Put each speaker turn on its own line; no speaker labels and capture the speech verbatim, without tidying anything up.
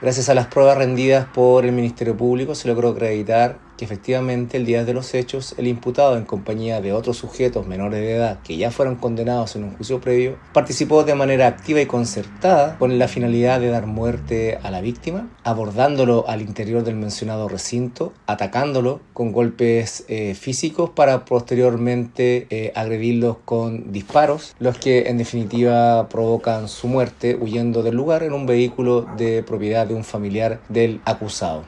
Gracias a las pruebas rendidas por el Ministerio Público se logró acreditar que efectivamente el día de los hechos el imputado, en compañía de otros sujetos menores de edad que ya fueron condenados en un juicio previo, participó de manera activa y concertada con la finalidad de dar muerte a la víctima, abordándolo al interior del mencionado recinto, atacándolo con golpes eh, físicos para posteriormente eh, agredirlos con disparos, los que en definitiva provocan su muerte huyendo del lugar en un vehículo de propiedad de un familiar del acusado.